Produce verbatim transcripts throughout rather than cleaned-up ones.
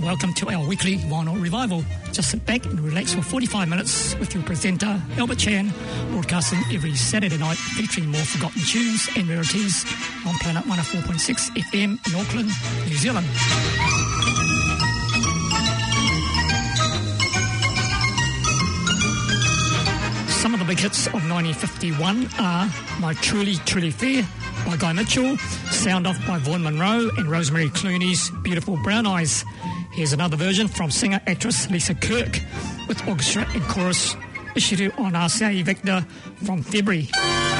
welcome to our weekly Vinyl Revival. Just sit back and relax for forty-five minutes with your presenter, Albert Chan, broadcasting every Saturday night featuring more forgotten tunes and rarities on Planet one oh four point six F M in Auckland, New Zealand. Some of the big hits of nineteen fifty-one are My Truly, Truly Fair by Guy Mitchell, Sound Off by Vaughan Monroe, and Rosemary Clooney's Beautiful Brown Eyes. Here's another version from singer-actress Lisa Kirk with orchestra and chorus issued on R C A Victor from February.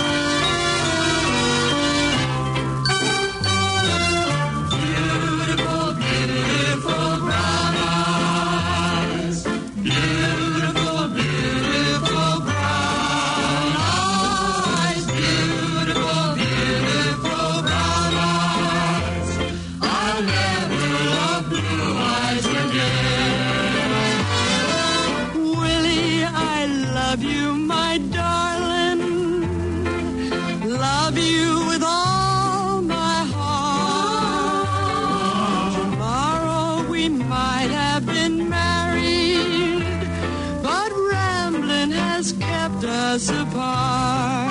Us apart.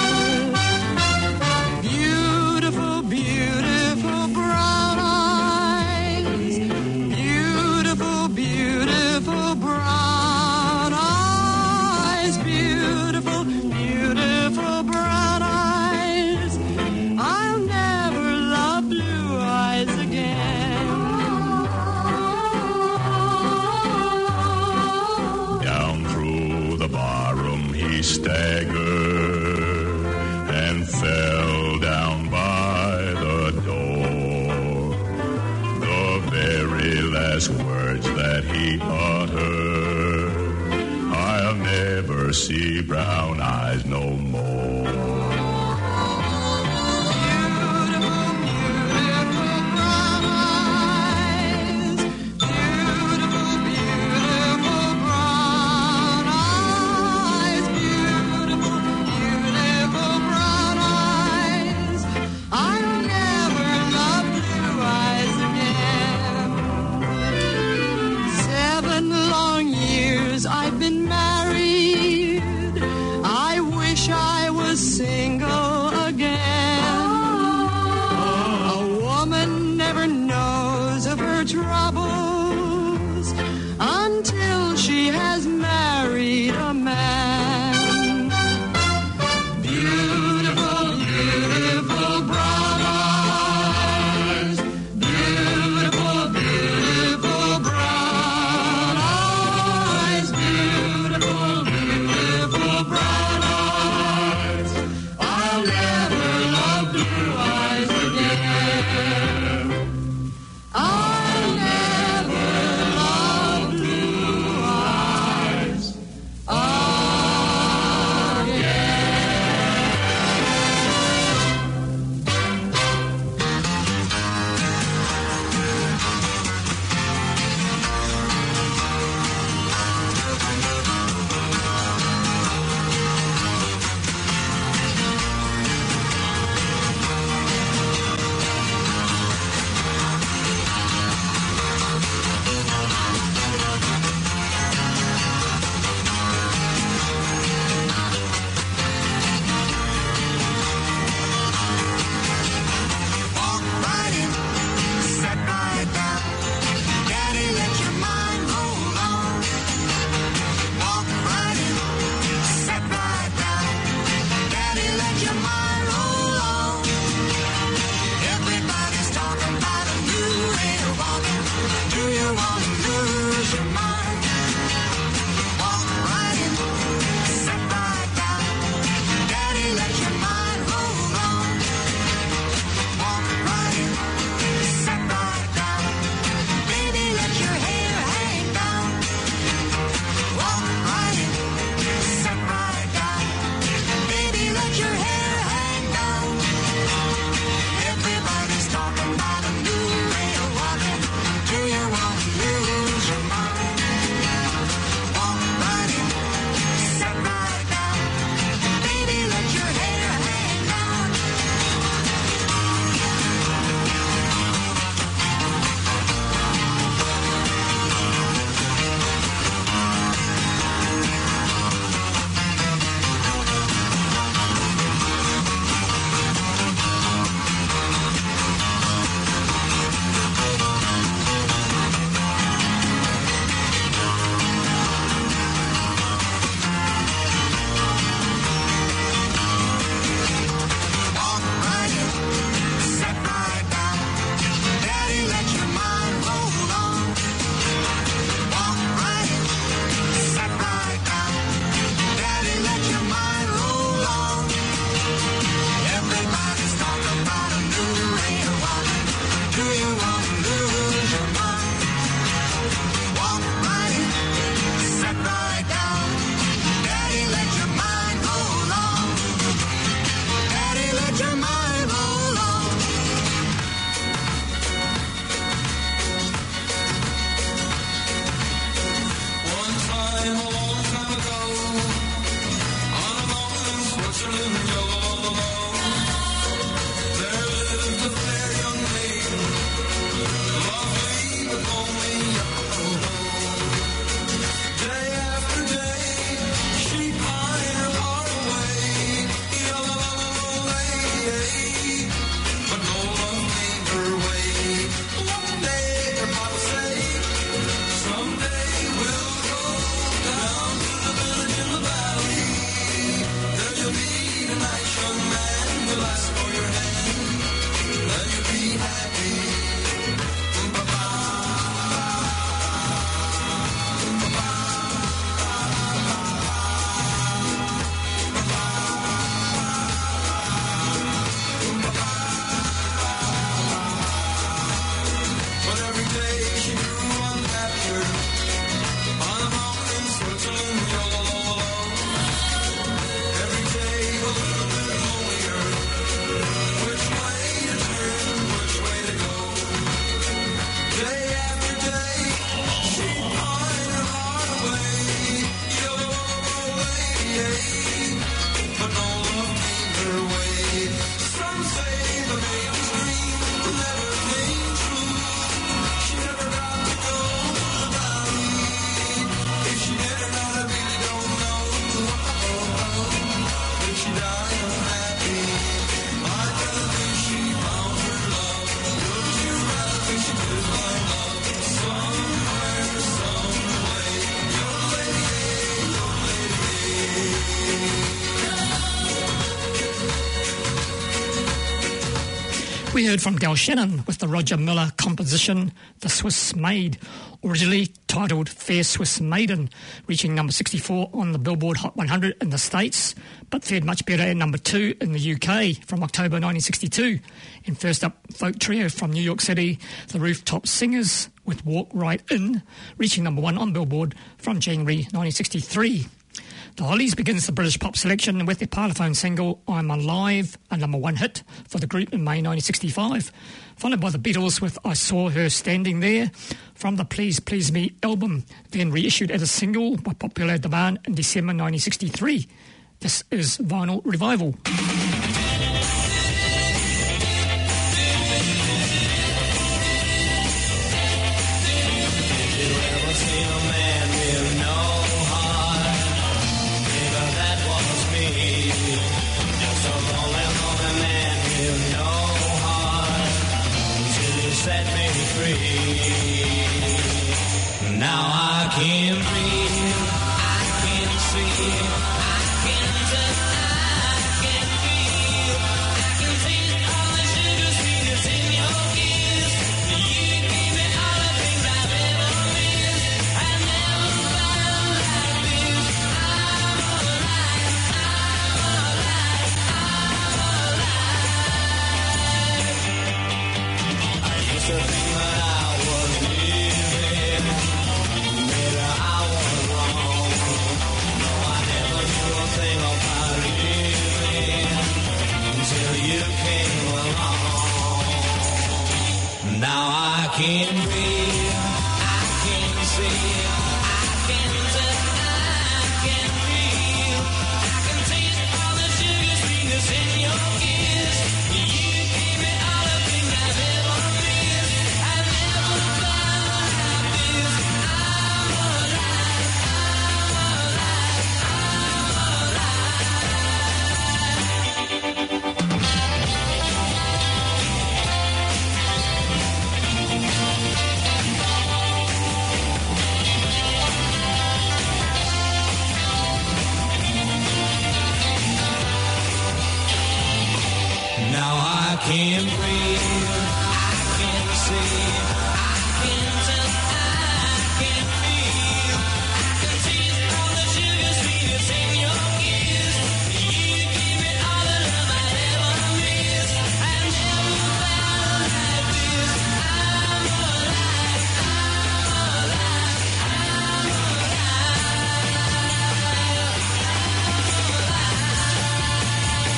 Beautiful, beautiful brown eyes. Beautiful, beautiful brown eyes. Beautiful, beautiful brown eyes. I'll never love blue eyes again. Down through the barroom he staggered and fell down by the door. The very last words that he uttered, I'll never see brown eyes no more. I've been married. I wish I was single. we heard from Del Shannon with the Roger Miller composition, The Swiss Maid, originally titled Fair Swiss Maiden, reaching number sixty-four on the Billboard Hot one hundred in the States, but fared much better at number two in the U K from October nineteen sixty-two. And first up, folk trio from New York City, the Rooftop Singers with Walk Right In, reaching number one on Billboard from January nineteen sixty-three. The Hollies begins the British pop selection with their Parlophone single I'm Alive, a number one hit for the group in May nineteen sixty-five, followed by the Beatles with I Saw Her Standing There from the Please Please Me album, then reissued as a single by popular demand in December nineteen sixty-three. This is Vinyl Revival. Now I can breathe, I can see, I can touch, I can feel, I can taste all the sugar sweetness in your kiss. You gave me all the things I've ever missed. I never felt like this. I'm alive, I'm alive, I'm alive. I used to think that I was living. Maybe I was wrong. No, I never knew a thing about living until you came along. Now I can breathe, I can see, I can touch, I can feel, I can taste all the sugar sweetness in your kiss. You gave me all the things I've ever missed. I never felt like this. I'm alive, I'm alive, I'm Now I can breathe, I can see, I can touch, I can feel, I can taste all the sugar sweetness in your kiss. You gave me all the love I ever missed. I never felt like this. I'm alive, I'm alive, I'm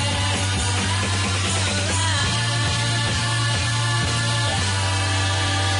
alive.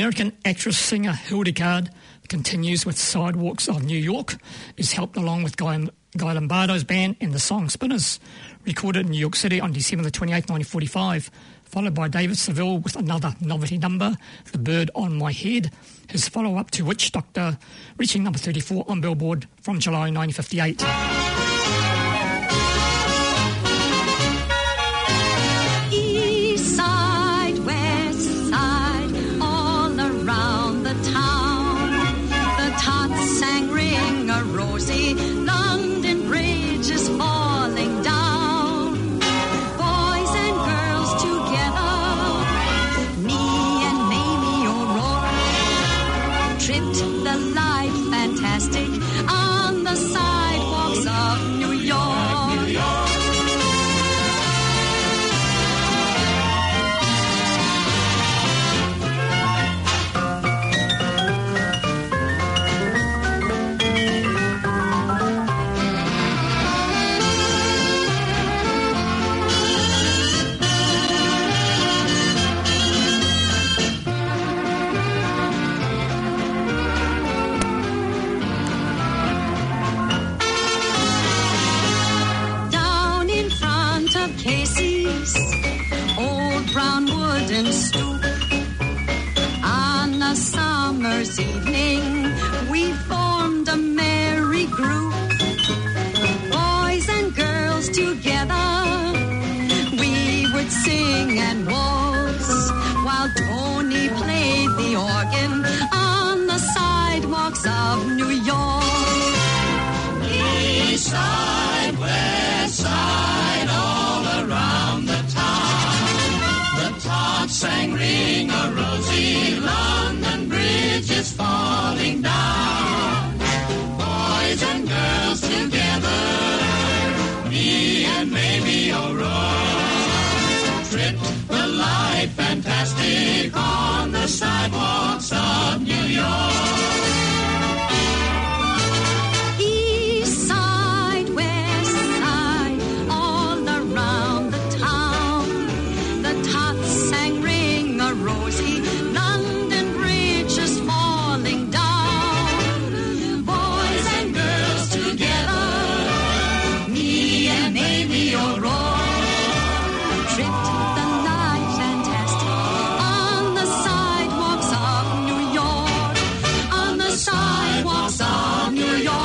American actress-singer Hildegard continues with Sidewalks of New York, is helped along with Guy, Guy Lombardo's band and the Song Spinners, recorded in New York City on December the twenty-eighth, nineteen forty-five, followed by David Seville with another novelty number, The Bird on My Head, his follow-up to Witch Doctor, reaching number thirty-four on Billboard from July nineteen fifty-eight. East side, west side, all around the town. The tots sang Ring a Rosie, London Bridge is falling down. Boys and girls together, me and Mamie O'Rourke tripped the light fantastic on the sidewalks of New York. New York. Down in front of Casey's old brown wooden stoop, on a summer's evening we formed a merry group. Boys and girls together, we would sing and waltz while Tony played the organ on the sidewalks of New York. East side, west side, all around the town. The tots sang Ring a Rosie, London Bridge is falling down. Boys and girls together, me and Mamie O'Rourke tripped the light fantastic on the sidewalks of New York. East side, west side, all around the town. The tots sang Ring a Rosie, London Bridge is falling down. Boys and girls together, me and Mamie O'Rourke tripped the night fantastic on the sidewalks of New York. On the sidewalks of New York.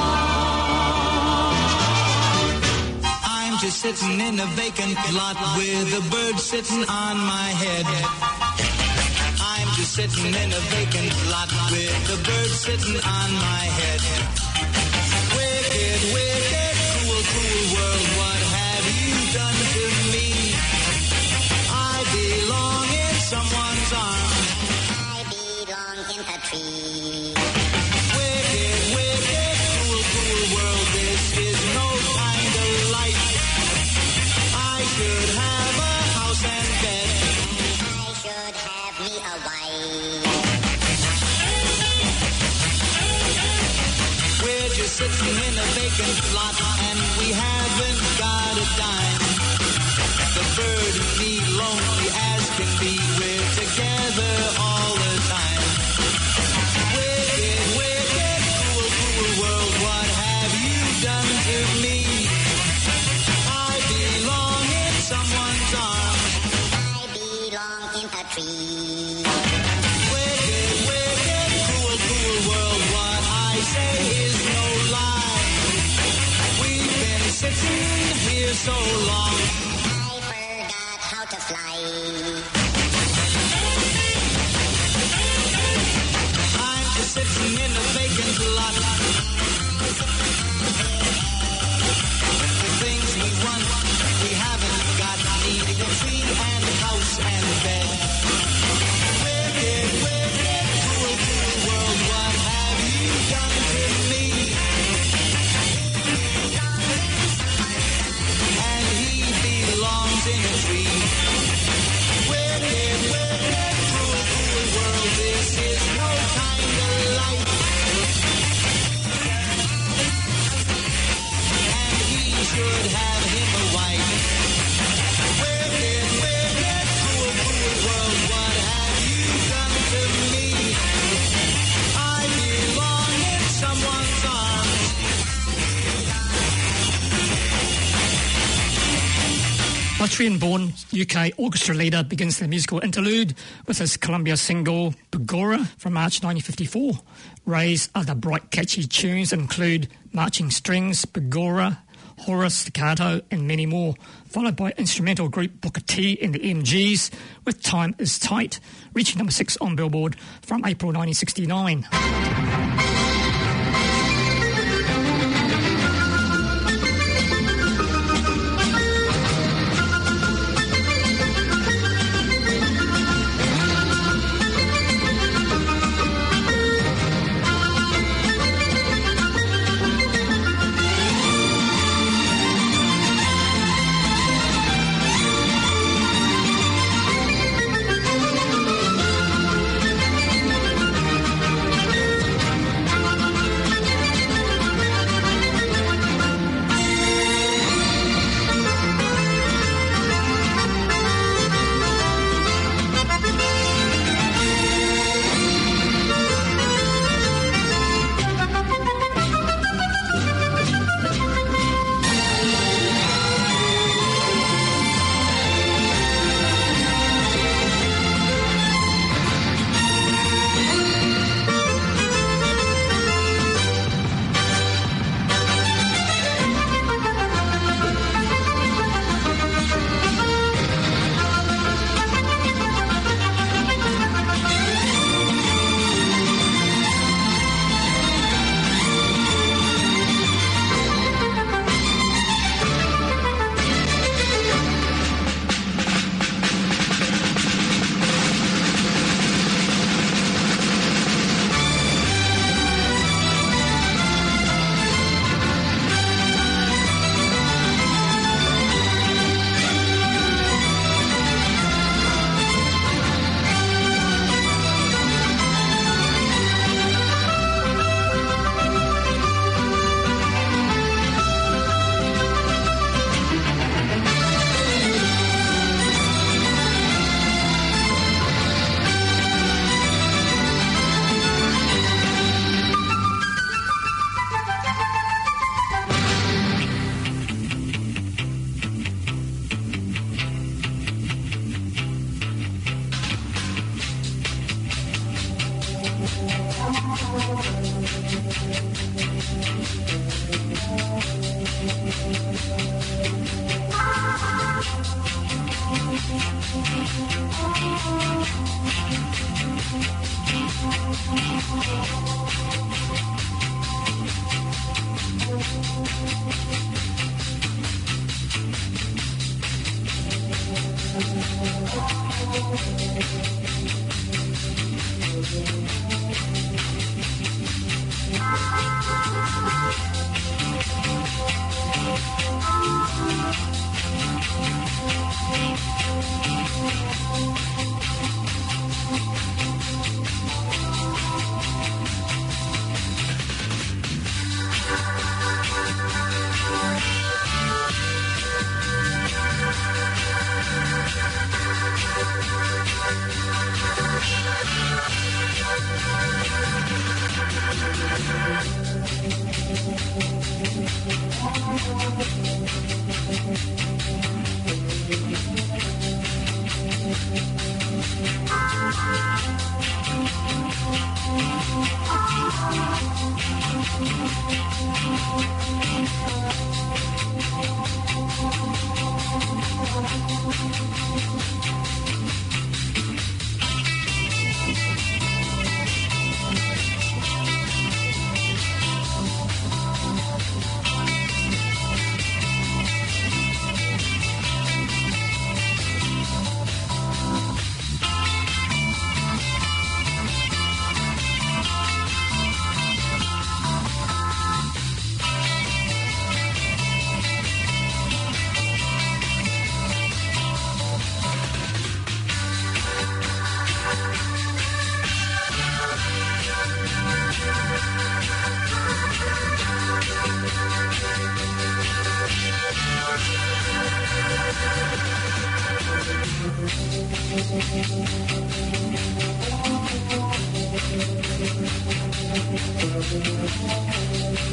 I'm just sitting in a vacant lot with a bird sitting on my head. I'm just sitting in a vacant lot with a bird sitting on my head. Wicked, wicked, cruel, cruel world, what have you done to me? I belong in someone's arms. I belong in a tree. Wicked, wicked, cruel, cruel world, this is no kind of life. I should have a house and bed. I should have me a wife. We're just sitting in a vacant lot and we haven't got a dime. The bird and me lonely as can be, we're together all the time. Wicked, wicked, cruel, cruel world, what have you done to me? I belong in someone's arms. I belong in a tree. Wicked, wicked, cruel, cruel world, what I say is no lie. We've been sitting here so long. I forgot how to fly. I'm just sitting in a vacant lot. The things we want, we haven't got. Needing a tree and a house and a bed. Wicked, wicked, cruel, cruel world, what have you done to me? And he belongs in a tree. Wicked, wicked, cruel, cruel world, this is no kind of life. Austrian-born U K orchestra leader begins their musical interlude with his Columbia single Begorra from March nineteen fifty-four. Ray's other bright, catchy tunes include Marching Strings, Begorra, Horror, Staccato, and many more, followed by instrumental group Booker T and the M Gs with Time Is Tight, reaching number six on Billboard from April nineteen sixty-nine.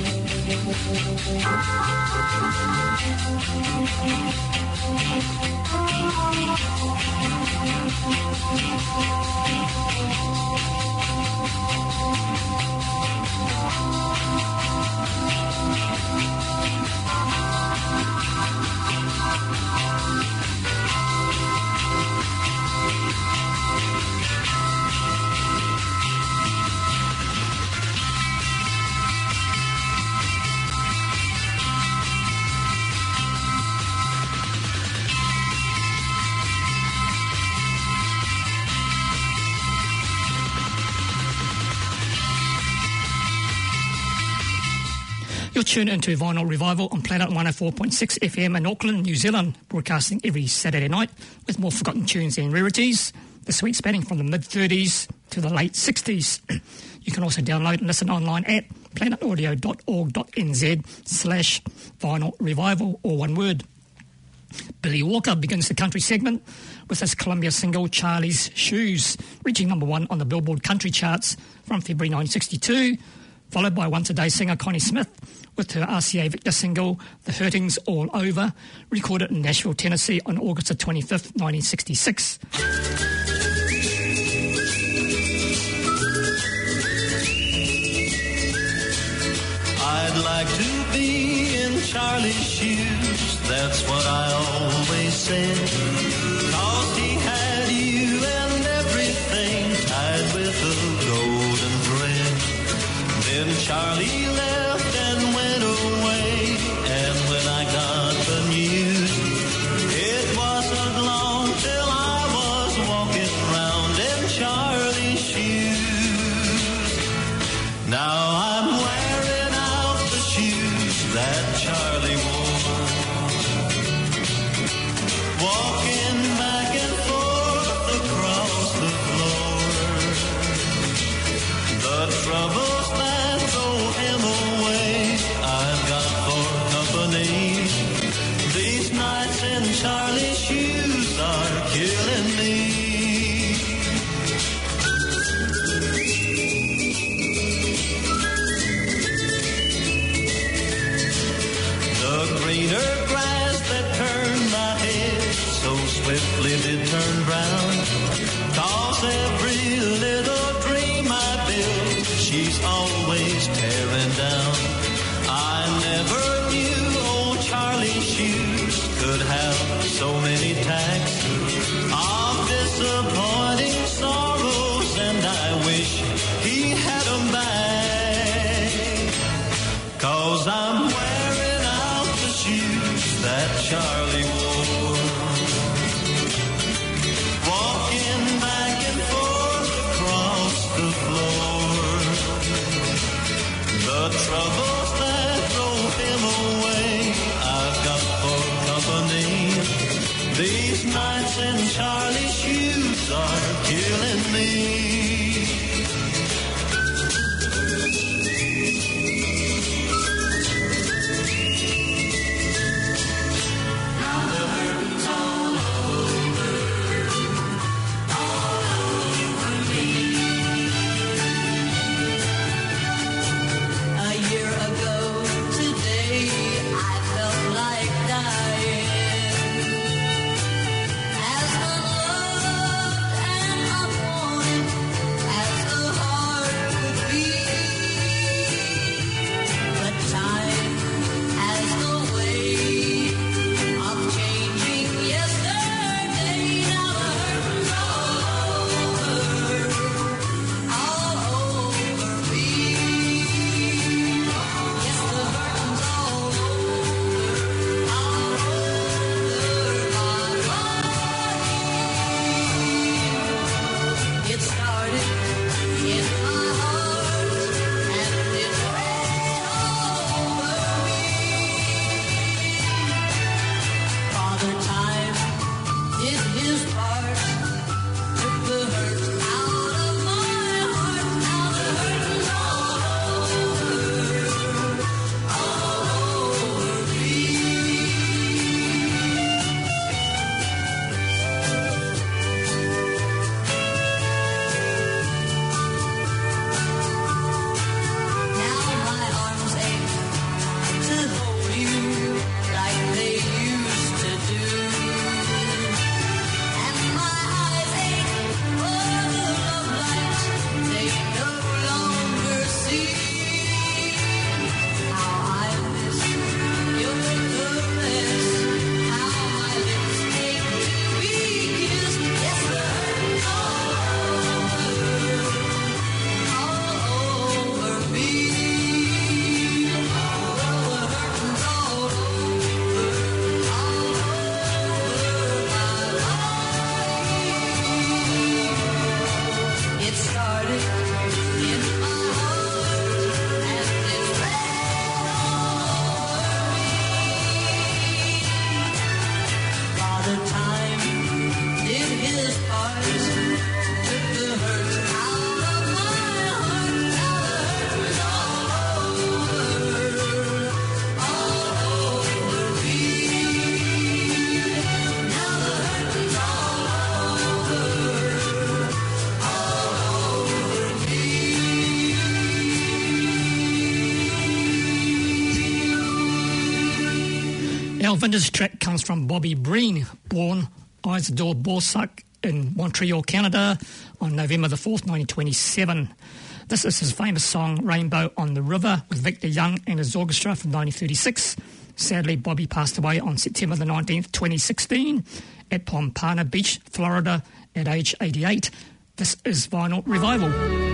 Thank you. You're tuned into Vinyl Revival on Planet one oh four point six F M in Auckland, New Zealand, broadcasting every Saturday night with more forgotten tunes and rarities, this week spanning from the mid-thirties to the late sixties. You can also download and listen online at planetaudio.org.nz slash vinyl revival, or one word. Billy Walker begins the country segment with his Columbia single Charlie's Shoes, reaching number one on the Billboard country charts from February nineteen sixty-two, followed by Once a Day singer Connie Smith with her R C A Victor single The Hurting's All Over, recorded in Nashville, Tennessee on August the twenty-fifth, nineteen sixty-six. I'd like to be in Charlie's shoes, that's what I always said, 'cause he had you and everything tied with a golden thread. Then Charlie left and went away, and when I got the news, it wasn't long till I was walking round in Charlie's shoes. Now I'm wearing out the shoes that Charlie wore, walking back and forth across the floor. The troubles that drove him away, I've got for company. These nights in Charlie's shoes are killing me. The greener grass that turned my head so swiftly did turn brown, 'cause every little dream I built, she's always tearing down. I never knew old Charlie's shoes could have so many tacks of disappointing sorrows, and I wish he had 'em back, 'cause I'm wearing out the shoes that Charlie wore, walking back and forth across the floor. The troubles that drove him away, I've got for company. These nights in Charlie's shoes are killing me. A year Our vintage track comes from Bobby Breen, born Isidore Borsuck in Montreal, Canada on November the fourth, nineteen twenty-seven. This is his famous song Rainbow on the River with Victor Young and his orchestra from nineteen thirty-six. Sadly, Bobby passed away on September the nineteenth, twenty sixteen at Pompano Beach, Florida at age eighty-eight. This is Vinyl Revival.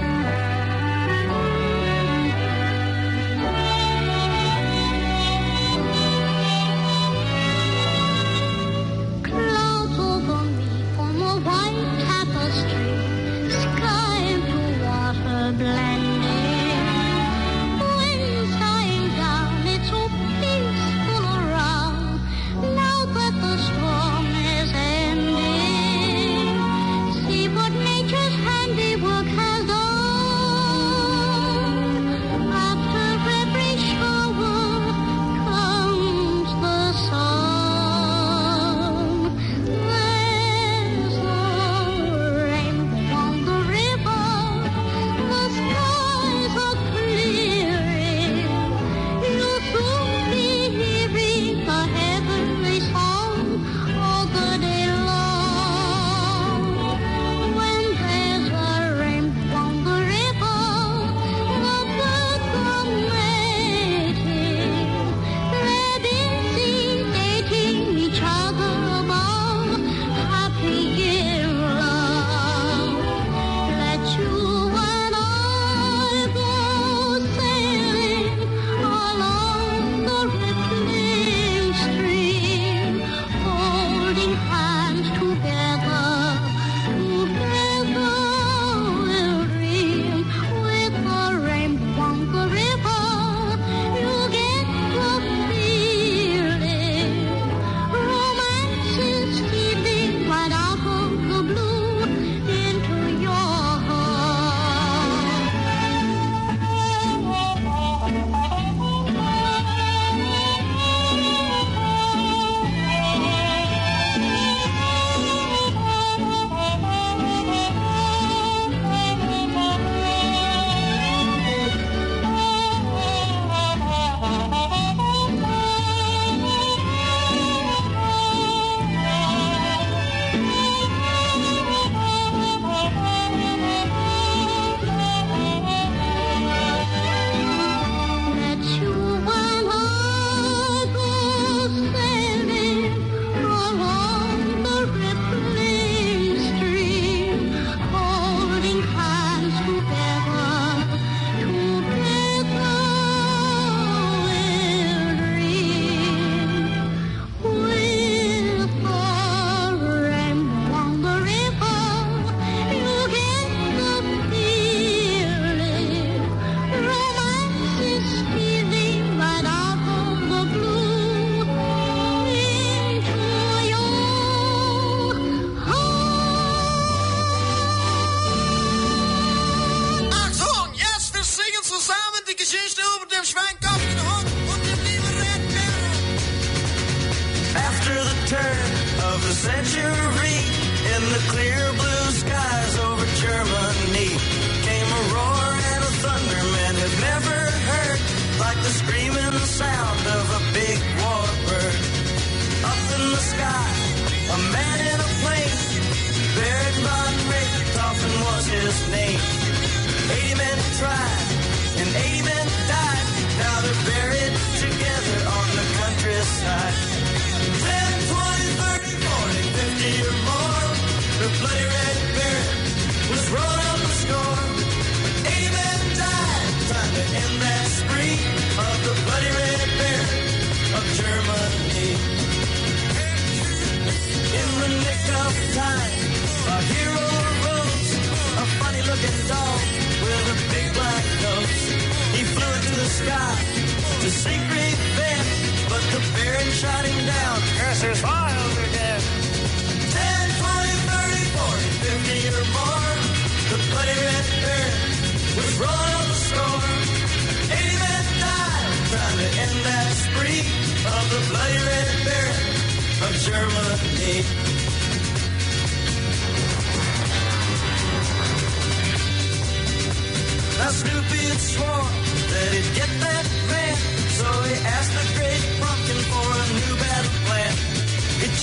Now Snoopy had sworn that he'd get that man, so he asked the great pumpkin for a new bad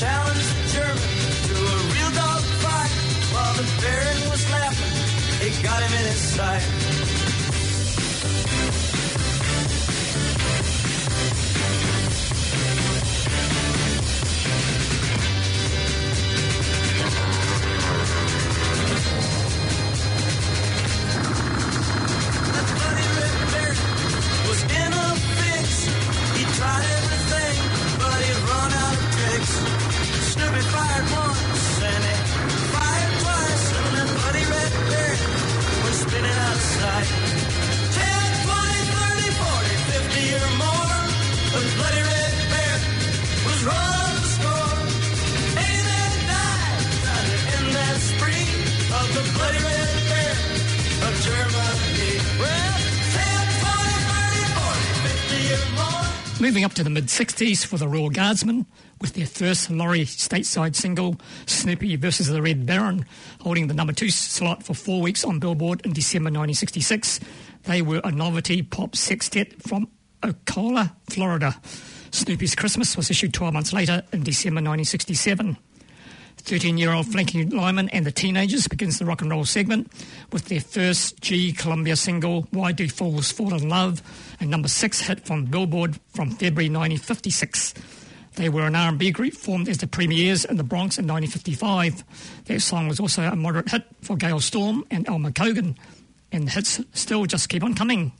challenged the German to a real dog fight. While the Baron was laughing, it got him in his sight. Tried everything, but he'd run out of tricks. Snoopy fired once, and he fired twice, and then Bloody Red Baron was spinning out of sight. ten, twenty, thirty, forty, fifty or more, the Bloody Red Baron was running the score. And he then died, trying to end that spree of the Bloody Red Baron of Germany. Well, ten, twenty, thirty, forty, fifty or more. Moving up to the mid-sixties for the Royal Guardsmen with their first Laurie stateside single, Snoopy versus the Red Baron, holding the number two slot for four weeks on Billboard in December nineteen sixty-six. They were a novelty pop sextet from Ocala, Florida. Snoopy's Christmas was issued twelve months later in December nineteen sixty-seven. thirteen-year-old Frankie Lyman and the Teenagers begins the rock and roll segment with their first G Columbia single, Why Do Fools Fall in Love, a number six hit from Billboard from February nineteen fifty-six. They were an R and B group formed as the Premiers in the Bronx in nineteen fifty-five. Their song was also a moderate hit for Gail Storm and Elmer Cogan, and the hits still just keep on coming.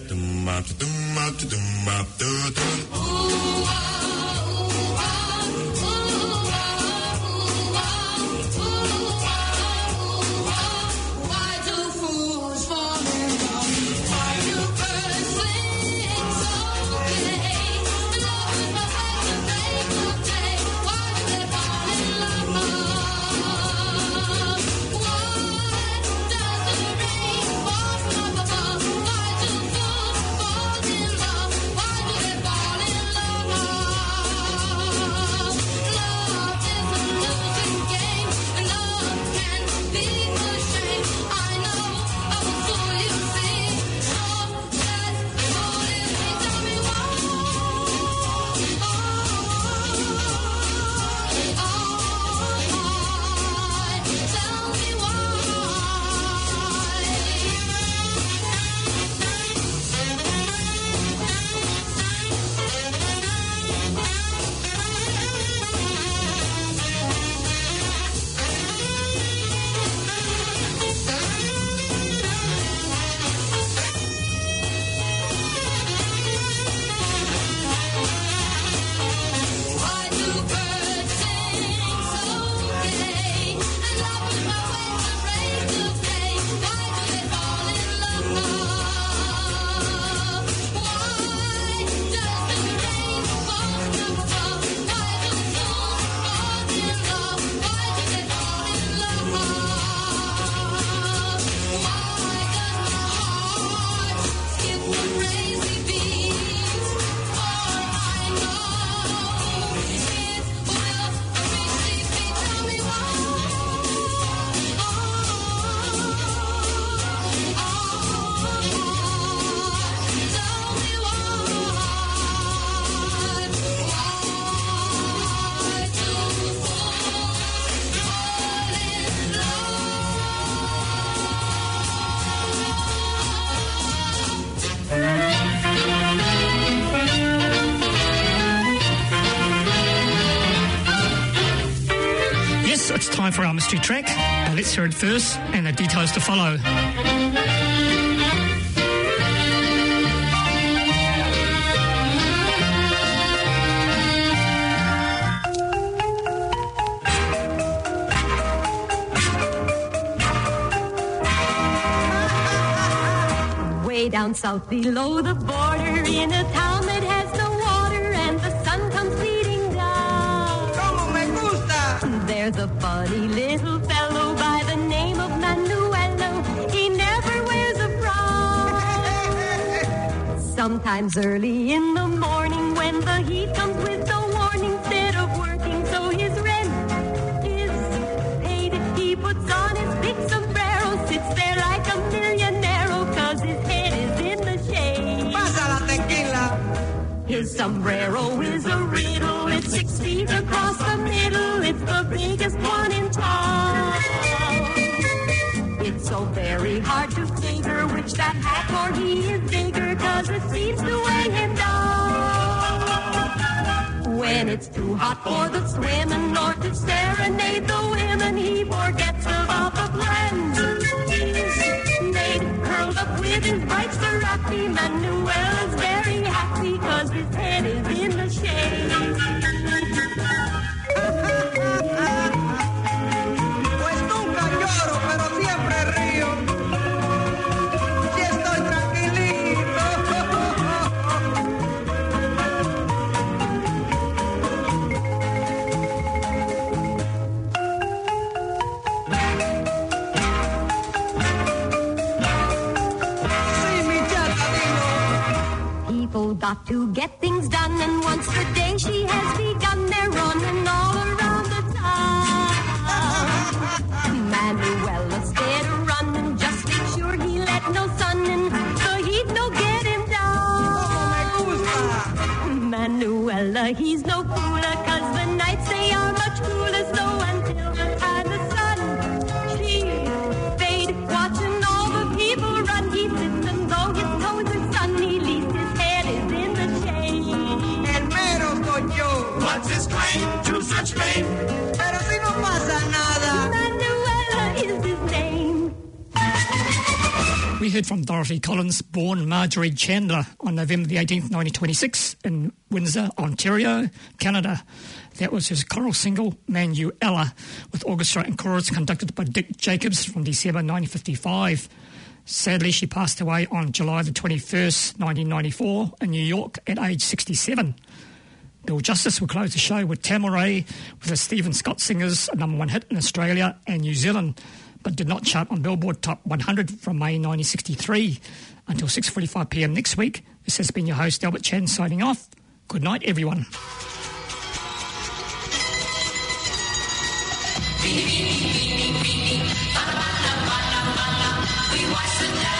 It's time for our mystery track. Now let's hear it first and the details to follow. Way down south below the border, in a town that has no water, and the sun comes beating down. Como me gusta. There's a funny little fellow by the name of Manuelo. He never wears a frown. Sometimes early in the morning, when the heat comes with the warning, instead of working so his rent is paid, he puts on his big sombrero, sits there like a millionaire, 'cause his head is in the shade. Pasa la tequila. His sombrero is a riddle, it's six feet across the middle. it's the biggest one in town. It's so very hard to figure which that hack or he is bigger, cause it seems to weigh him down. When it's too hot for the swimming or to serenade the women, he forgets about the plans he's made. Curled up with his bright Serapi, Manuel is very happy cause his head is in the shade. Pues nunca lloro, pero siempre río. Si estoy tranquilito. Sí, mi chata, dilo. People got to get things done, and once the day she has begun, they're running all around the town. Manuela scared of running, just make sure he let no sun in, so he'd no get him down. Manuela, he's no fooler, cause the nights they are much cooler, so until the time the sun she fade, watching all the people run, he sits and though his toes are sunny, least his head is in the shade. El mero soy yo. What's his claim to such fame? Pero si no pasa nada. Manuela is his name. We heard from Dorothy Collins, born Marjorie Chandler on November the eighteenth, nineteen twenty-six in Windsor, Ontario, Canada. That was his choral single, Manuela, with orchestra and chorus conducted by Dick Jacobs from December nineteen fifty-five. Sadly, she passed away on July the twenty-first, nineteen ninety-four in New York at age sixty-seven. Bill Justice will close the show with Tamaray with the Stephen Scott Singers, a number one hit in Australia and New Zealand, but did not chart on Billboard Top one hundred from May nineteen sixty-three. Until six forty-five p m next week, this has been your host, Albert Chan, signing off. Good night, everyone. We watch the